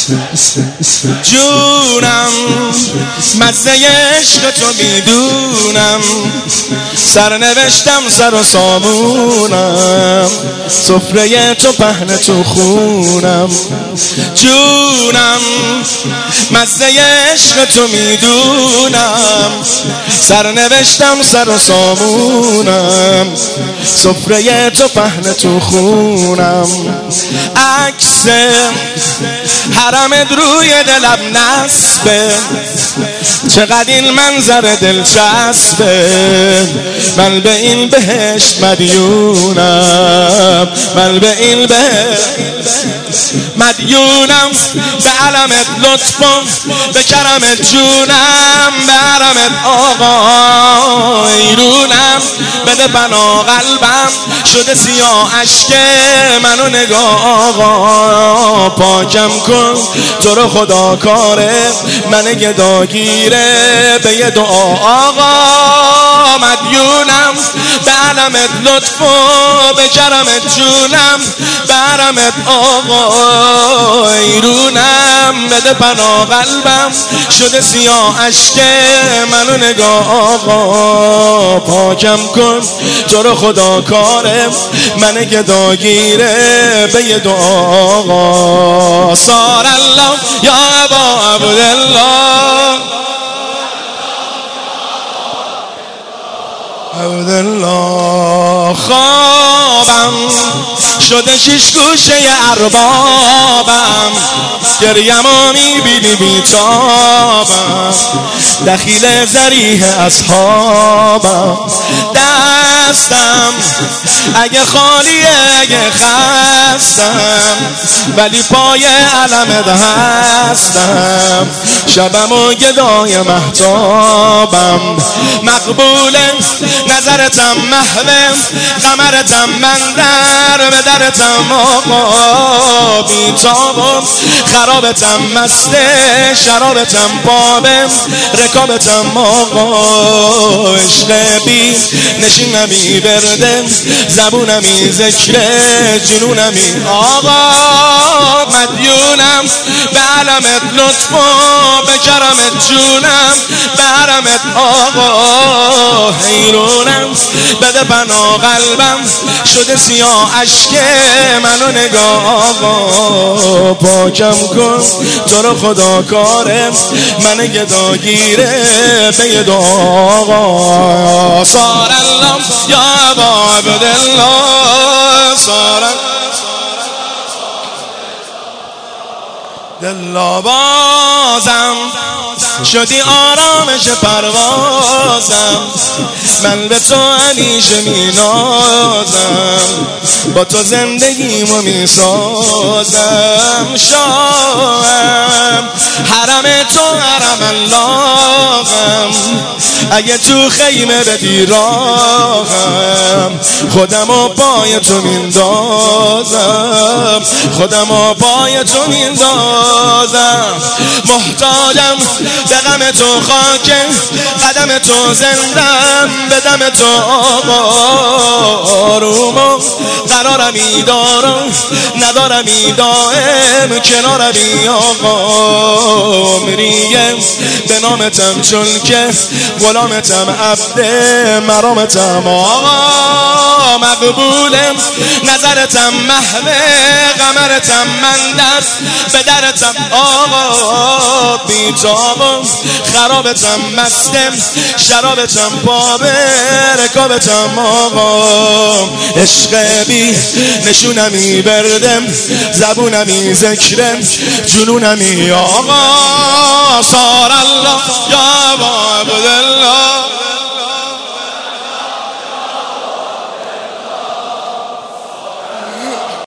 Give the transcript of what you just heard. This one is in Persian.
جونم مزه عشق تو میدونم، سرنوشتم سر و سامونم، سفره تو پهن تو خونم. جونم مزه عشق تو میدونم، سرنوشتم سر و سامونم، سفره تو پهن تو خونم. عکس حرمت روی دلم نصبه، چقدر این منظر دلچسبه، من به این بهشت مدیونم، من به این بهشت مدیونم. به علمت لطفم، به کرمت جونم، به حرمت آقا ایرونم. بده بنا قلبم شده سیاه اشک منو نگاه آقا، پاکم کن تو رو خدا کاره من گداگیره، به یه دعا آقا مدیونم. به علمت لطف و به کرمت جونم، به حرمت آقا ایرونم. بده پناه قلبم شده سیاه اشک منو نگاه آقا، پاکم کن تو رو خدا کاره من گداگیره، به یه دعا آقا. صار الله یا ابا عبدالله، عبدالله. خوابم شده شش گوشه اربابم، گریمو میبینی بیتابم، دخیل ذریح اصحابم. دستم اگه خالیه اگه خستم، ولی پای علمت هستم، شبم و گدای مهتابم. مقبوله نظرتم محوه، قمرتم مندر به درتم آقا بیتابم. خرابتم مسته، شرابتم بابم، رکابتم آقا عشق بی نشینمی برده، زبونمی ذکره، جنونمی آقا مدیونم. به علمت لطف و به کرمت جونم، به حرمت آقا حیرونم. بده پناه قلبم شده سیاه اشک منو نگاه آقا، پاکم کن تو رو خدا کاره من گداگیره، به یه دعا آقا. صار الله یا ابا عبدالله، صار دلابازم شدی آرامش پروازم، من به تو همیشه مینازم، با تو زندگیمو میسازم. شاهم حرم تو حرم اللهم، اگه تو خیمه بدی راهم، خودمو پای تو میندازم، خودمو پای تو میندازم. محتاجم به غم تو خاکه، قدم تو زندم، به دم تو آقا آرومم. قرارمی دارم ندارمی دائم، کنارمی آقا عمریم. به نامتم چون که غلامتم عبد مرامتم آقا مقبولم. نظرتم محوه، قمرتم مندر به درتم آقا بیتابم. خرابتم مستم، شرابتم بابه، رکابتم آقا عشق بی نشونمی بردم، زبونمی ذکرم، جنونمی آقا. صار الله یا ابا عبدالله.